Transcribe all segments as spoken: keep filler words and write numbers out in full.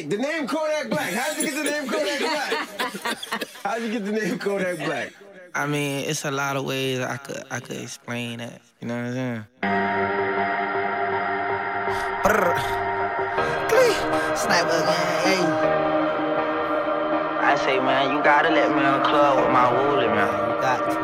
Wait, the name Kodak Black. How'd you get the name Kodak Black? How'd you get the name Kodak Black? I mean, it's a lot of ways I could I could explain that. You know what I'm saying? Brr. Sniper again, hey. I say, man, you gotta let me in the club with my wooly, man. You got to.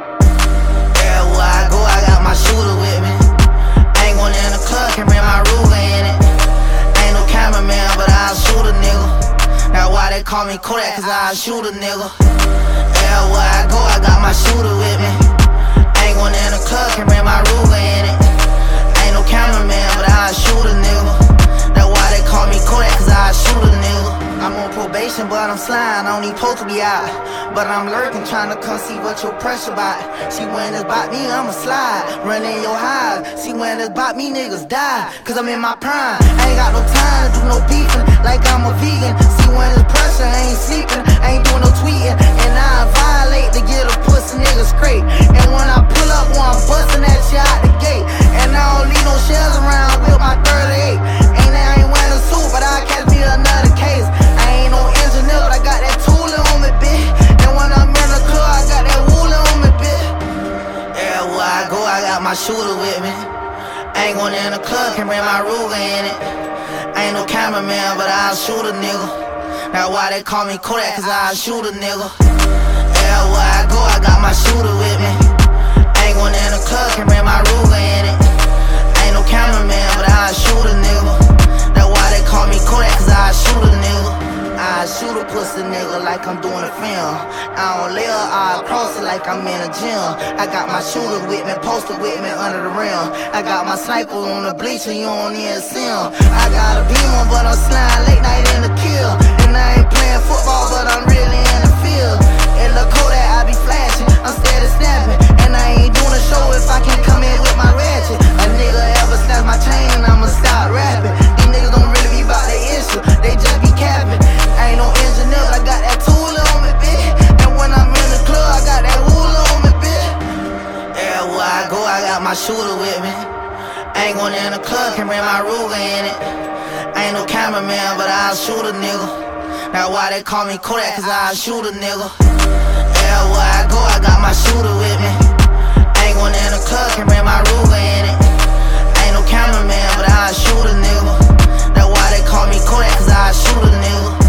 Everywhere I go, I got my shooter with me. Ain't going in the club, can bring my Ruger in it. Ain't no cameraman, but I'll shoot a nigga. That's why they call me Kodak, cause I'll shoot a nigga. Everywhere I go, I got my shooter with me. Ain't going in the club, can bring my Ruger in it. Ain't no cameraman, but I'll shoot a nigga. That's why they call me Kodak, cause I'll shoot a nigga. I'm on probation, but I'm sliding, I don't even supposed to be out. But I'm lurking, trying to come see what your pressure about. See when it's about me, I'ma slide, run in your highs. See when it's about me, niggas die, cause I'm in my prime. I ain't got no time to do no beefing, like I'm a vegan. See when it's pressure, I ain't sleeping, I ain't doing no tweeting. And I violate to get a pussy nigga straight. And when I pull up, well, I'm busting that shit out the gate. And I don't leave no shells around with my thirty-eight. Ain't I ain't wearing a suit, but I catch me another case. I ain't no engineer, but I got that tooling on me, bitch. And when I'm in the club, I got that wooling on me, bitch. Everywhere I go, I got my shooter with me. Ain't going in the club, can bring my Ruger in it. Ain't no cameraman, but I'll shoot a nigga. That's why they call me Kodak, cause I'll shoot a nigga. Everywhere I go, I got my shooter with me. Ain't going in the club, can bring my Ruger in it. Ain't no cameraman, but I'll shoot a nigga. That's why they call me Kodak, cause I'll shoot a nigga. I shoot a pussy nigga like I'm doing a film. I don't lay her, I cross it like I'm in a gym. I got my shooter with me, posted with me under the rim. I got my sniper on the bleacher, you don't even see him. I got a beamer, but I'm sliding late night in the kill. And I ain't playing football, but I'm really in the field. In the Kodak, I be flashing, I'm steady snapping. And I ain't doing a show if I can't come in with my ratchet. A nigga ever snatch my chain, I'ma stop rapping. These niggas don't really be about their issue, they just be capping. I ain't no engineer, but I got that tool on me, bitch. And when I'm in the club, I got that wool on me, bitch. Everywhere I go, I got my shooter with me. Ain't going in the club, can bring my Ruger in it. Ain't no cameraman, but I'll shoot a nigga. That's why they call me Kodak, cause I'll shoot a nigga. Everywhere I go, I got my shooter with me. Ain't going in the club, can bring my Ruger in it. Ain't no cameraman, but I'll shoot a nigga. That's why they call me Kodak, cause I'll shoot a nigga.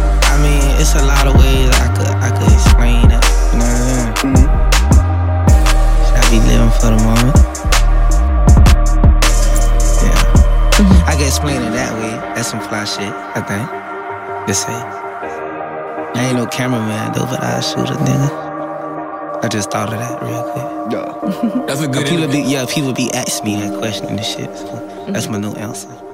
I mean, it's a lot of ways I could I could explain it. You know what I'm saying? Mm-hmm. Should I be living for the moment? Yeah. Mm-hmm. I can explain it that way. That's some fly shit, I think. Just say. I ain't no cameraman though, but I'll shoot a nigga. I just thought of that real quick. Yeah. That's a good people be, Yeah, people be asking me that question and shit. So that's my new answer.